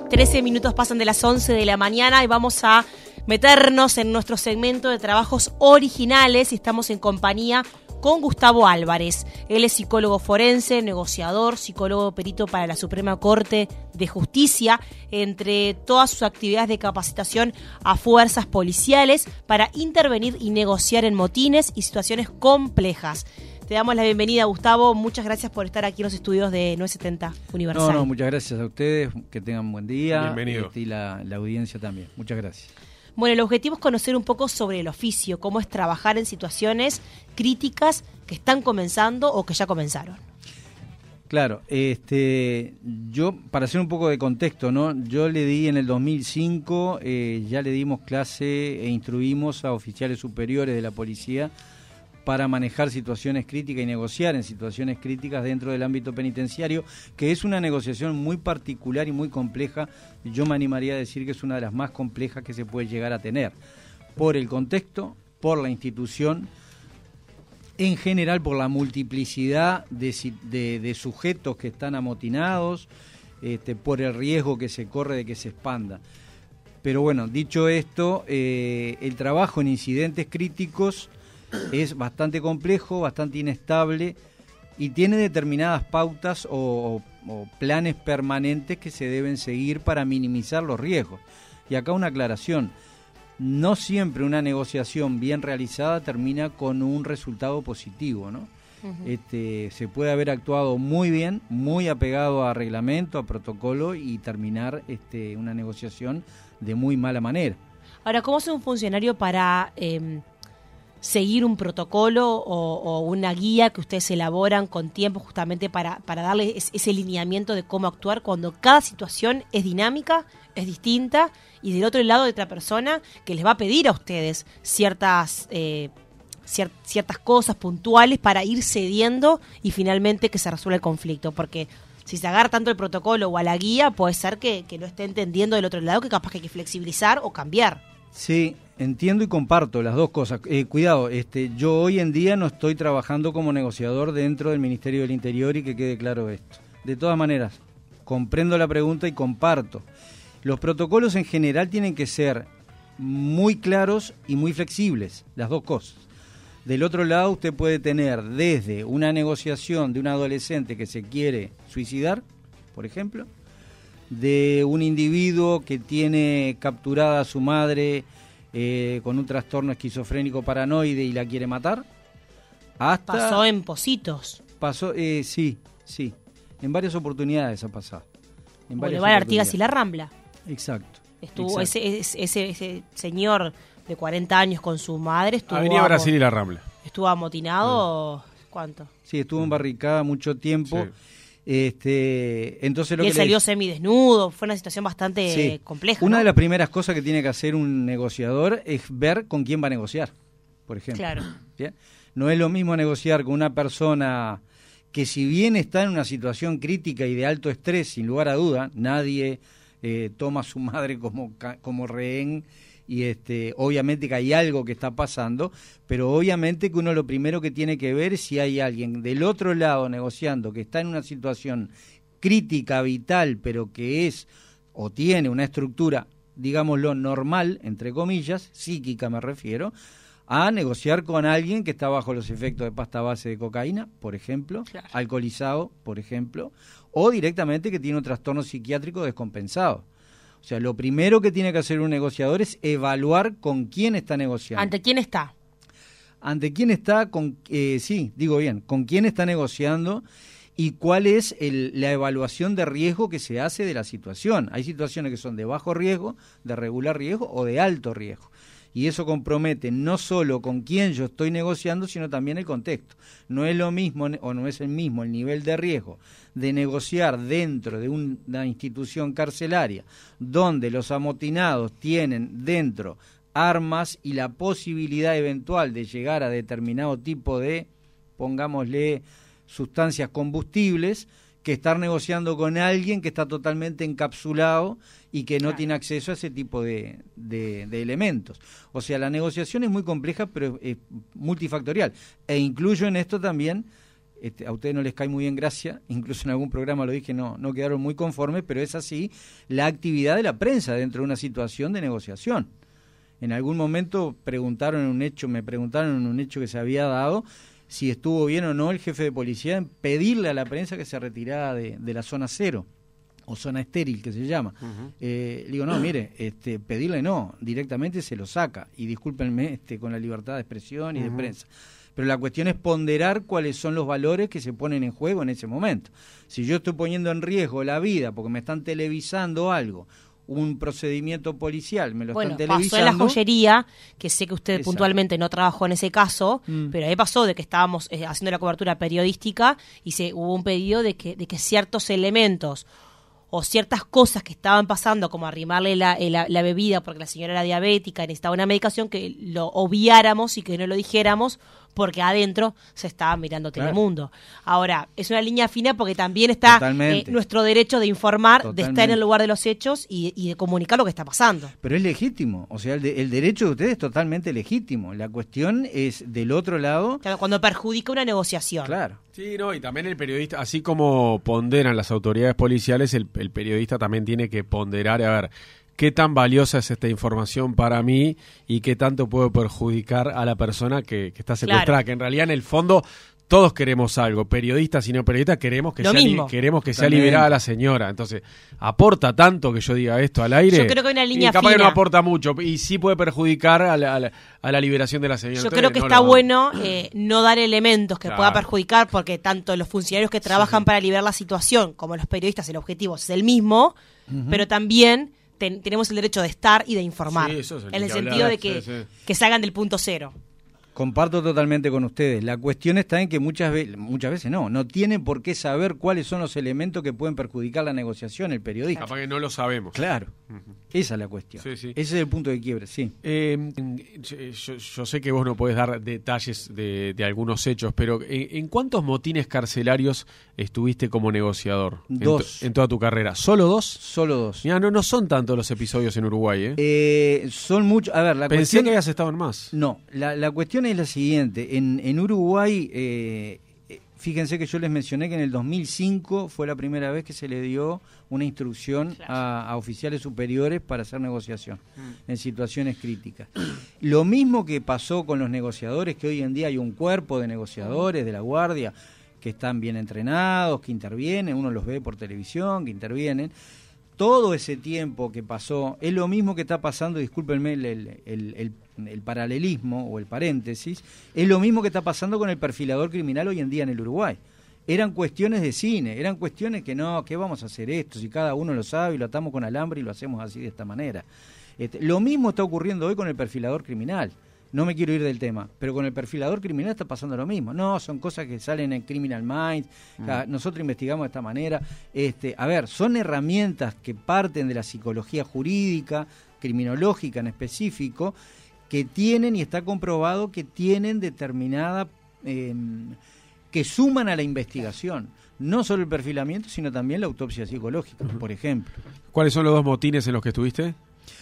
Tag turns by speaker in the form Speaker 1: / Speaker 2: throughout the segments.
Speaker 1: 13 minutos pasan de las 11 de la mañana y vamos a meternos en nuestro segmento de trabajos originales y estamos en compañía con Gustavo Álvarez. Él es psicólogo forense, negociador, psicólogo perito para la Suprema Corte de Justicia, entre todas sus actividades de capacitación a fuerzas policiales para intervenir y negociar en motines y situaciones complejas. Te damos la bienvenida, Gustavo. Muchas gracias por estar aquí en los estudios de 970 Universal.
Speaker 2: No, muchas gracias a ustedes. Que tengan buen día.
Speaker 3: Bienvenido.
Speaker 2: Y la audiencia también. Muchas gracias.
Speaker 1: Bueno, el objetivo es conocer un poco sobre el oficio, cómo es trabajar en situaciones críticas que están comenzando o que ya comenzaron.
Speaker 2: Claro, yo, para hacer un poco de contexto, ¿no? Yo le di en el 2005, ya le dimos clase e instruimos a oficiales superiores de la policía para manejar situaciones críticas y negociar en situaciones críticas dentro del ámbito penitenciario, que es una negociación muy particular y muy compleja. Yo me animaría a decir que es una de las más complejas que se puede llegar a tener, por el contexto, por la institución, en general por la multiplicidad de sujetos que están amotinados, por el riesgo que se corre de que se expanda. Pero bueno, dicho esto, el trabajo en incidentes críticos es bastante complejo, bastante inestable y tiene determinadas pautas o planes permanentes que se deben seguir para minimizar los riesgos. Y acá una aclaración, no siempre una negociación bien realizada termina con un resultado positivo, ¿no? Uh-huh. Se puede haber actuado muy bien, muy apegado a reglamento, a protocolo y terminar una negociación de muy mala manera.
Speaker 1: Ahora, ¿cómo hace un funcionario para seguir un protocolo o una guía que ustedes elaboran con tiempo justamente para darle ese lineamiento de cómo actuar cuando cada situación es dinámica, es distinta y del otro lado de otra persona que les va a pedir a ustedes ciertas cosas puntuales para ir cediendo y finalmente que se resuelva el conflicto? Porque si se agarra tanto el protocolo o a la guía, puede ser que no esté entendiendo del otro lado, que capaz que hay que flexibilizar o cambiar.
Speaker 2: Sí, entiendo y comparto las dos cosas. Cuidado, yo hoy en día no estoy trabajando como negociador dentro del Ministerio del Interior y que quede claro esto. De todas maneras, comprendo la pregunta y comparto. Los protocolos en general tienen que ser muy claros y muy flexibles, las dos cosas. Del otro lado, usted puede tener desde una negociación de un adolescente que se quiere suicidar, por ejemplo, de un individuo que tiene capturada a su madre con un trastorno esquizofrénico paranoide y la quiere matar, hasta...
Speaker 1: Pasó en Positos.
Speaker 2: Pasó, sí, en varias oportunidades ha pasado.
Speaker 1: Boulevard Artigas y La Rambla.
Speaker 2: Exacto.
Speaker 1: Estuvo ese señor de 40 años con su madre.
Speaker 3: Avenida Brasil y La Rambla.
Speaker 1: Estuvo amotinado, ¿cuánto?
Speaker 2: Sí, estuvo en barricada mucho tiempo. Sí. Entonces
Speaker 1: y él salió semidesnudo, fue una situación bastante compleja.
Speaker 2: Una
Speaker 1: ¿no?
Speaker 2: de las primeras cosas que tiene que hacer un negociador es ver con quién va a negociar, por ejemplo.
Speaker 1: Claro.
Speaker 2: ¿Bien? No es lo mismo negociar con una persona que, si bien está en una situación crítica y de alto estrés, sin lugar a duda, nadie toma a su madre como rehén y obviamente que hay algo que está pasando, pero obviamente que uno lo primero que tiene que ver es si hay alguien del otro lado negociando que está en una situación crítica, vital, pero que es o tiene una estructura, digámoslo, normal, entre comillas, psíquica me refiero, a negociar con alguien que está bajo los efectos de pasta base de cocaína, por ejemplo, claro, alcoholizado, por ejemplo, o directamente que tiene un trastorno psiquiátrico descompensado. O sea, lo primero que tiene que hacer un negociador es evaluar con quién está negociando.
Speaker 1: ¿Ante quién está?
Speaker 2: Ante quién está, con quién está negociando y cuál es la evaluación de riesgo que se hace de la situación. Hay situaciones que son de bajo riesgo, de regular riesgo o de alto riesgo. Y eso compromete no solo con quién yo estoy negociando, sino también el contexto. No es lo mismo o no es el mismo el nivel de riesgo de negociar dentro de una institución carcelaria donde los amotinados tienen dentro armas y la posibilidad eventual de llegar a determinado tipo de, pongámosle, sustancias combustibles, que estar negociando con alguien que está totalmente encapsulado y que no tiene acceso a ese tipo de elementos. O sea, la negociación es muy compleja, pero es multifactorial. E incluyo en esto también a ustedes no les cae muy bien gracia, incluso en algún programa lo dije, no quedaron muy conformes, pero es así la actividad de la prensa dentro de una situación de negociación. En algún momento me preguntaron en un hecho que se había dado, si estuvo bien o no el jefe de policía en pedirle a la prensa que se retirara de la zona cero, o zona estéril que se llama. Le digo, no, mire, pedirle no, directamente se lo saca, y discúlpenme con la libertad de expresión y de prensa. Pero la cuestión es ponderar cuáles son los valores que se ponen en juego en ese momento. Si yo estoy poniendo en riesgo la vida porque me están televisando algo, un procedimiento policial, me lo están televisando.
Speaker 1: Pasó en la joyería, que sé que usted puntualmente no trabajó en ese caso, pero ahí pasó de que estábamos haciendo la cobertura periodística y hubo un pedido de que ciertos elementos o ciertas cosas que estaban pasando, como arrimarle la bebida porque la señora era diabética y necesitaba una medicación, que lo obviáramos y que no lo dijéramos porque adentro se estaba mirando Telemundo. Ahora, es una línea fina porque también está nuestro derecho de informar, de estar en el lugar de los hechos y de comunicar lo que está pasando.
Speaker 2: Pero es legítimo, o sea, el derecho de ustedes es totalmente legítimo. La cuestión es del otro lado.
Speaker 1: Claro, cuando perjudica una negociación.
Speaker 2: Claro.
Speaker 3: Sí, no, y también el periodista, así como ponderan las autoridades policiales, el periodista también tiene que ponderar, a ver, qué tan valiosa es esta información para mí y qué tanto puede perjudicar a la persona que está secuestrada, claro. Que en realidad en el fondo todos queremos algo, periodistas y no periodistas, queremos que sea liberada la señora. Entonces, ¿aporta tanto que yo diga esto al aire?
Speaker 1: Yo creo que hay una línea
Speaker 3: capaz
Speaker 1: fina.
Speaker 3: Que no aporta mucho y sí puede perjudicar a la liberación de la señora.
Speaker 1: Yo creo que está bueno no dar elementos que pueda perjudicar, porque tanto los funcionarios que trabajan para liberar la situación como los periodistas, el objetivo es el mismo, pero también tenemos el derecho de estar y de informar, en el sentido de que se hagan del punto cero.
Speaker 2: Comparto totalmente con ustedes. La cuestión está en que muchas veces no tienen por qué saber cuáles son los elementos que pueden perjudicar la negociación, el periodista.
Speaker 3: Capaz que no lo sabemos.
Speaker 2: Claro, esa es la cuestión. Ese es el punto de quiebre, sí.
Speaker 3: Yo sé que vos no podés dar detalles de algunos hechos, pero ¿en cuántos motines carcelarios estuviste como negociador?
Speaker 2: 2.
Speaker 3: En toda tu carrera. ¿Solo 2?
Speaker 2: Solo 2.
Speaker 3: Mira, no son tantos los episodios en Uruguay,
Speaker 2: son muchos. A ver, la
Speaker 3: Pensé
Speaker 2: cuestión
Speaker 3: que habías estado en más.
Speaker 2: No, la cuestión es la siguiente. En Uruguay, fíjense que yo les mencioné que en el 2005 fue la primera vez que se le dio una instrucción a oficiales superiores para hacer negociación en situaciones críticas. Lo mismo que pasó con los negociadores, que hoy en día hay un cuerpo de negociadores de la Guardia que están bien entrenados, que intervienen, uno los ve por televisión, que intervienen. Todo ese tiempo que pasó es lo mismo que está pasando, discúlpenme el paralelismo o el paréntesis, es lo mismo que está pasando con el perfilador criminal hoy en día en el Uruguay. Eran cuestiones de cine, eran cuestiones que ¿qué vamos a hacer esto? Si cada uno lo sabe y lo atamos con alambre y lo hacemos así de esta manera. Lo mismo está ocurriendo hoy con el perfilador criminal. No me quiero ir del tema, pero con el perfilador criminal está pasando lo mismo. No, son cosas que salen en Criminal Minds, nosotros investigamos de esta manera. A ver, son herramientas que parten de la psicología jurídica, criminológica en específico, que tienen, y está comprobado que tienen determinada, que suman a la investigación. No solo el perfilamiento, sino también la autopsia psicológica, por ejemplo.
Speaker 3: ¿Cuáles son los 2 motines en los que estuviste?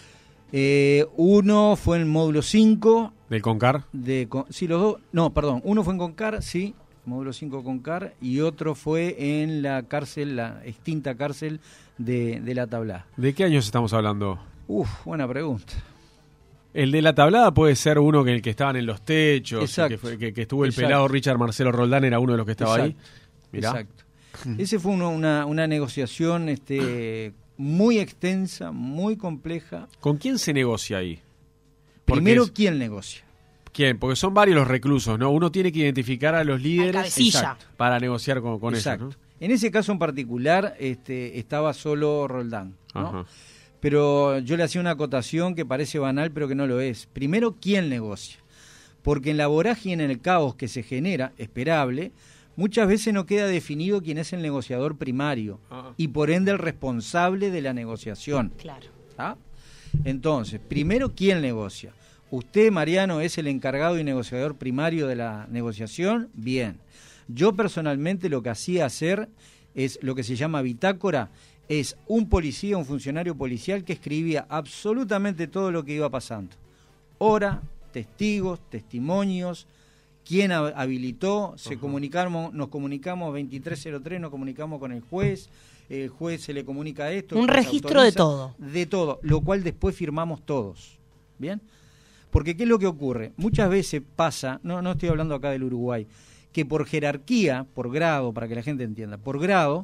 Speaker 2: Uno fue en módulo 5.
Speaker 3: ¿Del CONCAR?
Speaker 2: Sí, los dos. No, perdón. Uno fue en CONCAR, sí, módulo 5 CONCAR, y otro fue en la cárcel, la extinta cárcel de La Tablada.
Speaker 3: ¿De qué años estamos hablando?
Speaker 2: Buena pregunta.
Speaker 3: El de La Tablada puede ser uno que estaban en los techos.
Speaker 2: Exacto.
Speaker 3: Que estuvo el pelado Richard Marcelo Roldán, era uno de los que estaba ahí. Mirá.
Speaker 2: Exacto. Ese fue una negociación muy extensa, muy compleja.
Speaker 3: ¿Con quién se negocia ahí?
Speaker 2: Primero, ¿quién negocia?
Speaker 3: ¿Quién? Porque son varios los reclusos, ¿no? Uno tiene que identificar a los líderes para negociar con ellos, ¿no?
Speaker 2: En ese caso en particular estaba solo Roldán, ¿no? Pero yo le hacía una acotación que parece banal, pero que no lo es. Primero, ¿quién negocia? Porque en la vorágine, en el caos que se genera, esperable, muchas veces no queda definido quién es el negociador primario y por ende el responsable de la negociación.
Speaker 1: Claro.
Speaker 2: ¿Ah? Entonces, primero, ¿quién negocia? Usted, Mariano, es el encargado y negociador primario de la negociación. Bien. Yo personalmente lo que hacía hacer es lo que se llama bitácora, es un policía, un funcionario policial que escribía absolutamente todo lo que iba pasando. Hora, testigos, testimonios, quién habilitó, nos comunicamos 2303, nos comunicamos con el juez se le comunica esto.
Speaker 1: Un registro de todo.
Speaker 2: De todo, lo cual después firmamos todos. ¿Bien? Porque ¿qué es lo que ocurre? Muchas veces pasa, no estoy hablando acá del Uruguay, que por jerarquía, por grado, para que la gente entienda, por grado,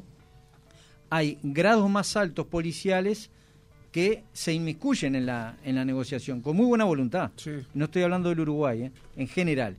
Speaker 2: hay grados más altos policiales que se inmiscuyen en la negociación, con muy buena voluntad.
Speaker 3: Sí.
Speaker 2: No estoy hablando del Uruguay, en general.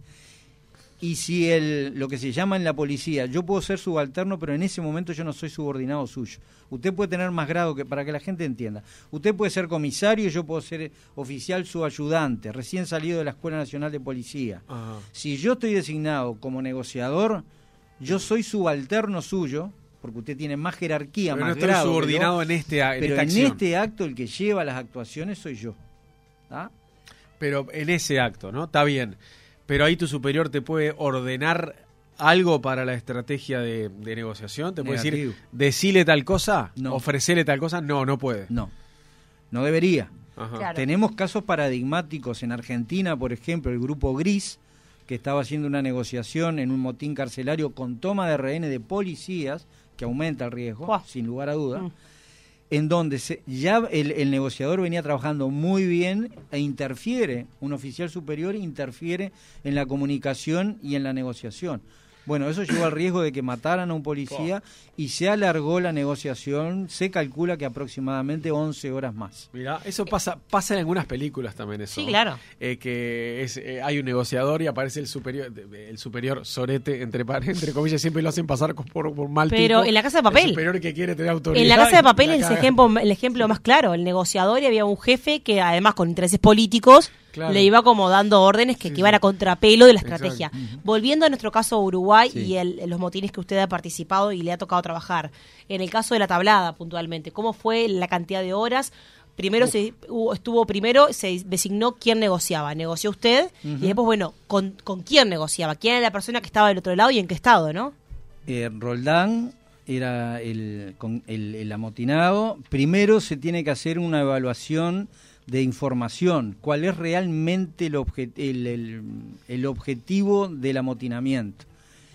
Speaker 2: Y si lo que se llama en la policía, yo puedo ser subalterno, pero en ese momento yo no soy subordinado suyo. Usted puede tener más grado, para que la gente entienda. Usted puede ser comisario, yo puedo ser oficial subayudante, recién salido de la Escuela Nacional de Policía.
Speaker 3: Ajá.
Speaker 2: Si yo estoy designado como negociador, yo soy subalterno suyo, porque usted tiene más jerarquía,
Speaker 3: pero
Speaker 2: más
Speaker 3: no estoy
Speaker 2: grado.
Speaker 3: subordinado en esta acción.
Speaker 2: Este acto el que lleva las actuaciones soy yo. ¿Ah?
Speaker 3: Pero en ese acto, ¿no? Está bien. Pero ahí tu superior te puede ordenar algo para la estrategia de negociación. ¿Te puede decir, decile tal cosa?
Speaker 2: No.
Speaker 3: ¿Ofrecele tal cosa? No puede.
Speaker 2: No debería.
Speaker 3: Ajá.
Speaker 1: Claro.
Speaker 2: Tenemos casos paradigmáticos en Argentina, por ejemplo, el Grupo Gris, que estaba haciendo una negociación en un motín carcelario con toma de rehenes de policías, que aumenta el riesgo, sin lugar a duda, en donde ya el negociador venía trabajando muy bien e interfiere, un oficial superior interfiere en la comunicación y en la negociación. Bueno, eso llevó al riesgo de que mataran a un policía y se alargó la negociación, se calcula que aproximadamente 11 horas más.
Speaker 3: Mirá, eso pasa en algunas películas también eso.
Speaker 1: Sí, claro.
Speaker 3: Que hay un negociador y aparece el superior sorete, entre comillas, siempre lo hacen pasar por mal tipo.
Speaker 1: Pero en La Casa de Papel.
Speaker 3: El superior que quiere tener autoridad.
Speaker 1: En La Casa de Papel es el ejemplo más claro. El negociador, y había un jefe que además con intereses políticos le iba como dando órdenes que iban a contrapelo de la estrategia. Volviendo a nuestro caso Uruguay y los motines que usted ha participado y le ha tocado trabajar. En el caso de la tablada, puntualmente, ¿cómo fue la cantidad de horas? Primero se designó quién negociaba. Negoció usted y después, bueno, ¿con quién negociaba? ¿Quién era la persona que estaba del otro lado y en qué estado, no?
Speaker 2: Roldán era el amotinado. Primero se tiene que hacer una evaluación de información, cuál es realmente el objetivo del amotinamiento.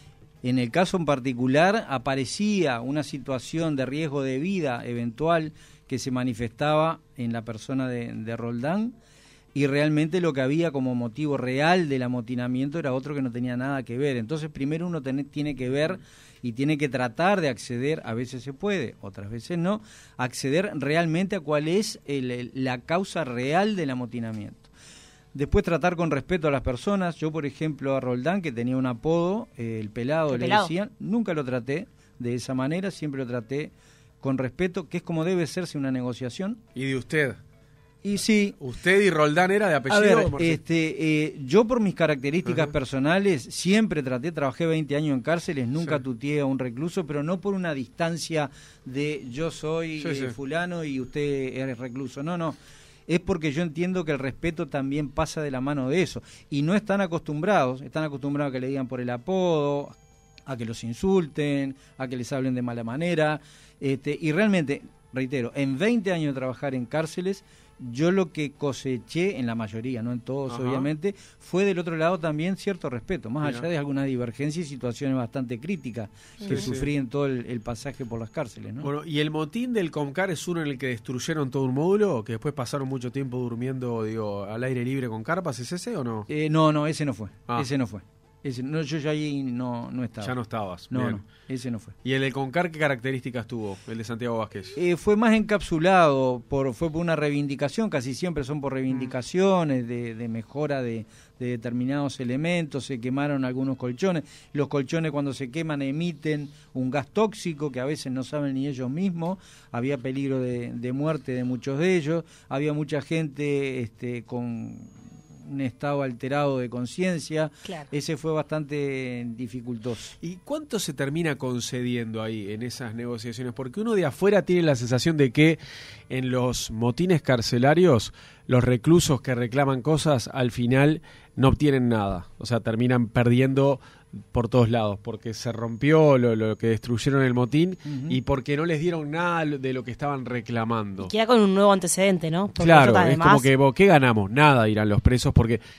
Speaker 2: En el caso en particular aparecía una situación de riesgo de vida eventual que se manifestaba en la persona de Roldán, y realmente lo que había como motivo real del amotinamiento era otro que no tenía nada que ver. Entonces primero uno tiene que ver y tiene que tratar de acceder, a veces se puede, otras veces no, acceder realmente a cuál es la causa real del amotinamiento. Después tratar con respeto a las personas. Yo, por ejemplo, a Roldán, que tenía un apodo, el pelado, decían, nunca lo traté de esa manera, siempre lo traté con respeto, que es como debe hacerse una negociación.
Speaker 3: ¿Y de usted?
Speaker 2: Y sí.
Speaker 3: ¿Usted y Roldán era de apellido?
Speaker 2: A ver, yo por mis características personales siempre trabajé 20 años en cárceles, nunca tuteé a un recluso, pero no por una distancia de yo soy fulano y usted es recluso, no. Es porque yo entiendo que el respeto también pasa de la mano de eso. Y no están acostumbrados a que le digan por el apodo, a que los insulten, a que les hablen de mala manera. Y realmente, reitero, en 20 años de trabajar en cárceles, yo lo que coseché, en la mayoría, no en todos obviamente, fue del otro lado también cierto respeto, más allá de alguna divergencia y situaciones bastante críticas que sufrí en todo el pasaje por las cárceles, ¿no?
Speaker 3: Bueno, ¿y el motín del Comcar es uno en el que destruyeron todo un módulo, que después pasaron mucho tiempo durmiendo, al aire libre con carpas? ¿Es ese o no?
Speaker 2: No, ese no fue. Ese no fue. Yo ya ahí no estaba.
Speaker 3: Ya no estabas.
Speaker 2: No, ese no fue.
Speaker 3: ¿Y el del Concar qué características tuvo, el de Santiago Vázquez?
Speaker 2: Fue más encapsulado, fue por una reivindicación, casi siempre son por reivindicaciones de mejora de determinados elementos. Se quemaron algunos colchones. Los colchones cuando se queman emiten un gas tóxico que a veces no saben ni ellos mismos. Había peligro de muerte de muchos de ellos. Había mucha gente con un estado alterado de conciencia. Claro. Ese fue bastante dificultoso.
Speaker 3: ¿Y cuánto se termina concediendo ahí en esas negociaciones? Porque uno de afuera tiene la sensación de que en los motines carcelarios los reclusos que reclaman cosas al final no obtienen nada. O sea, terminan perdiendo por todos lados, porque se rompió lo que destruyeron el motín y porque no les dieron nada de lo que estaban reclamando.
Speaker 1: Y queda con un nuevo antecedente, ¿no? Porque
Speaker 3: claro,
Speaker 1: además...
Speaker 3: es como que, ¿qué ganamos? Nada, dirán los presos, porque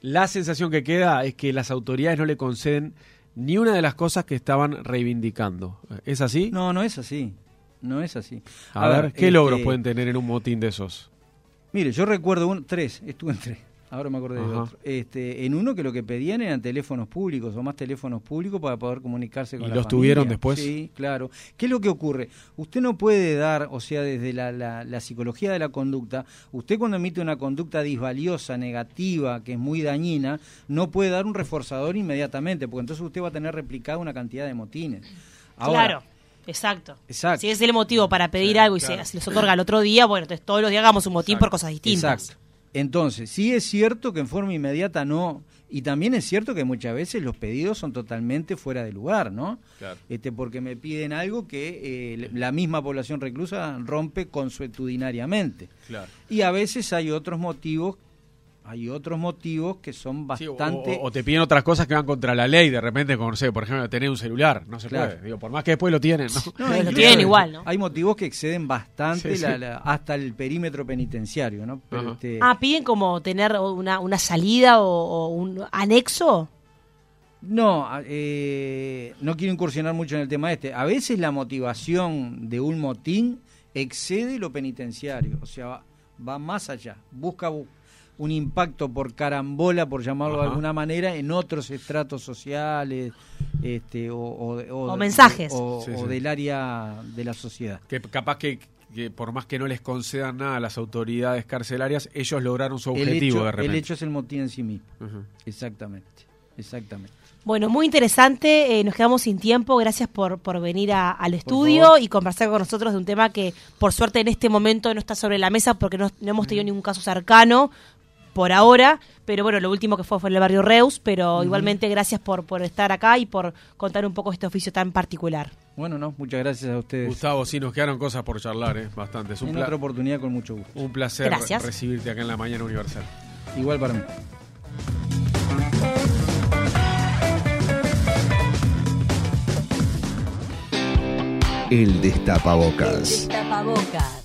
Speaker 3: la sensación que queda es que las autoridades no le conceden ni una de las cosas que estaban reivindicando. ¿Es así?
Speaker 2: No, no es así. No es así.
Speaker 3: A ver, ¿qué logros pueden tener en un motín de esos?
Speaker 2: Mire, yo recuerdo estuve en 3. Ahora me acordé de otro. En uno que lo que pedían eran teléfonos públicos o más teléfonos públicos para poder comunicarse con la familia.
Speaker 3: ¿Y los tuvieron después?
Speaker 2: Sí, claro. ¿Qué es lo que ocurre? Usted no puede dar, o sea, desde la psicología de la conducta, usted cuando emite una conducta disvaliosa, negativa, que es muy dañina, no puede dar un reforzador inmediatamente, porque entonces usted va a tener replicada una cantidad de motines. Ahora,
Speaker 1: claro. Exacto. Si es el motivo para pedir algo y se les otorga el otro día, bueno, entonces todos los días hagamos un motín por cosas distintas.
Speaker 2: Exacto. Entonces, sí es cierto que en forma inmediata no, y también es cierto que muchas veces los pedidos son totalmente fuera de lugar, ¿no?
Speaker 3: Claro.
Speaker 2: Porque me piden algo que la misma población reclusa rompe consuetudinariamente.
Speaker 3: Claro.
Speaker 2: Y a veces hay otros motivos que son bastante...
Speaker 3: Sí, o te piden otras cosas que van contra la ley, de repente, como, no sé, por ejemplo, tener un celular, no se puede. Digo, por más que después lo tienen, ¿no?
Speaker 1: Lo tienen igual, ¿no?
Speaker 2: Hay motivos que exceden bastante hasta el perímetro penitenciario, ¿no? Pero
Speaker 1: ¿piden como tener una salida o un anexo?
Speaker 2: No, no quiero incursionar mucho en el tema este. A veces la motivación de un motín excede lo penitenciario, o sea, va más allá, busca un impacto por carambola, por llamarlo de alguna manera, en otros estratos sociales o
Speaker 1: mensajes
Speaker 2: o del área de la sociedad.
Speaker 3: Que capaz que por más que no les concedan nada a las autoridades carcelarias, ellos lograron su objetivo de repente.
Speaker 2: El hecho es el motín en sí mismo. Exactamente.
Speaker 1: Bueno, muy interesante, nos quedamos sin tiempo, gracias por venir al estudio y conversar con nosotros de un tema que por suerte en este momento no está sobre la mesa porque no hemos tenido ningún caso cercano por ahora, pero bueno, lo último que fue en el barrio Reus, pero igualmente gracias por estar acá y por contar un poco este oficio tan particular.
Speaker 2: Bueno, muchas gracias a ustedes.
Speaker 3: Gustavo, sí, nos quedaron cosas por charlar, bastante.
Speaker 2: En otra oportunidad, con mucho gusto.
Speaker 3: Un placer recibirte acá en La Mañana Universal.
Speaker 2: Igual para mí.
Speaker 4: El Destapabocas.
Speaker 5: El Destapabocas.